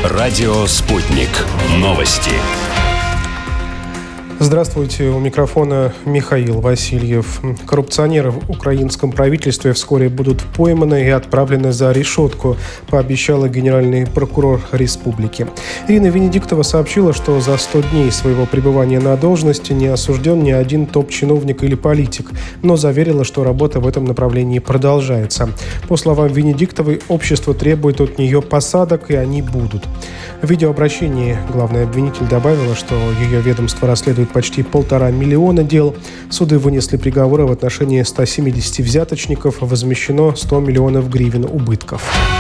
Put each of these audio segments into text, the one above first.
Радио «Спутник». Новости. Здравствуйте, у микрофона Михаил Васильев. Коррупционеры в украинском правительстве вскоре будут пойманы и отправлены за решетку, пообещала генеральный прокурор республики. Ирина Венедиктова сообщила, что за 100 дней своего пребывания на должности не осужден ни один топ-чиновник или политик, но заверила, что работа в этом направлении продолжается. По словам Венедиктовой, общество требует от нее посадок, и они будут. В видеообращении главный обвинитель добавила, что ее ведомство расследует почти 1,5 миллиона дел. Суды вынесли приговоры в отношении 170 взяточников, возмещено 100 миллионов гривен убытков.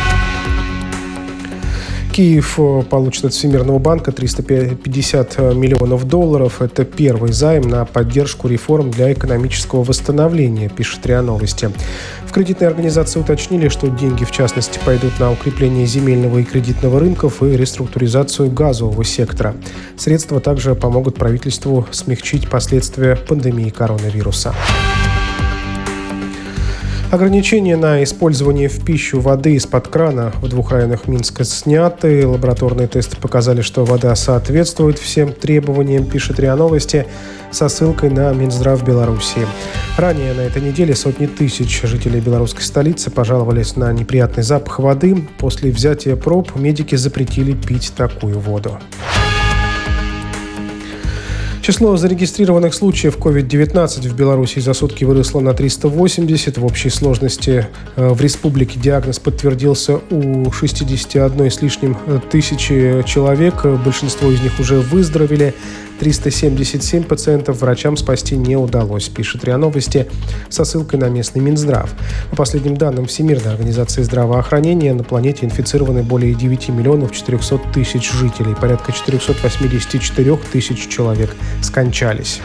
Киев получит от Всемирного банка 350 миллионов долларов. Это первый займ на поддержку реформ для экономического восстановления, пишет РИА Новости. В кредитной организации уточнили, что деньги, в частности, пойдут на укрепление земельного и кредитного рынков и реструктуризацию газового сектора. Средства также помогут правительству смягчить последствия пандемии коронавируса. Ограничения на использование в пищу воды из-под крана в 2 районах Минска сняты. Лабораторные тесты показали, что вода соответствует всем требованиям, пишет РИА Новости, со ссылкой на Минздрав Белоруссии. Ранее на этой неделе сотни тысяч жителей белорусской столицы пожаловались на неприятный запах воды. После взятия проб медики запретили пить такую воду. Число зарегистрированных случаев COVID-19 в Беларуси за сутки выросло на 380. В общей сложности в республике диагноз подтвердился у 61 с лишним тысячи человек. Большинство из них уже выздоровели. 377 пациентов врачам спасти не удалось, пишет РИА Новости со ссылкой на местный Минздрав. По последним данным Всемирной организации здравоохранения, на планете инфицированы более 9 миллионов 400 тысяч жителей. Порядка 484 тысяч человек скончались.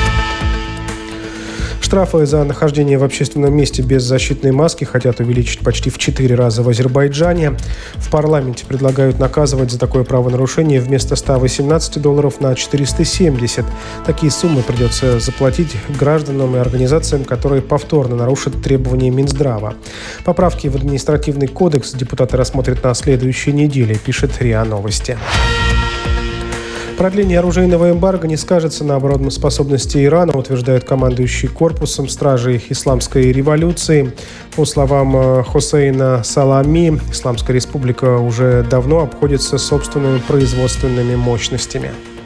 Штрафы за нахождение в общественном месте без защитной маски хотят увеличить почти в 4 раза в Азербайджане. В парламенте предлагают наказывать за такое правонарушение вместо $118 на 470. Такие суммы придется заплатить гражданам и организациям, которые повторно нарушат требования Минздрава. Поправки в административный кодекс депутаты рассмотрят на следующей неделе, пишет РИА Новости. Продление оружейного эмбарго не скажется на обороноспособности Ирана, утверждает командующий корпусом стражей исламской революции. По словам Хосейна Салами, Исламская республика уже давно обходится собственными производственными мощностями.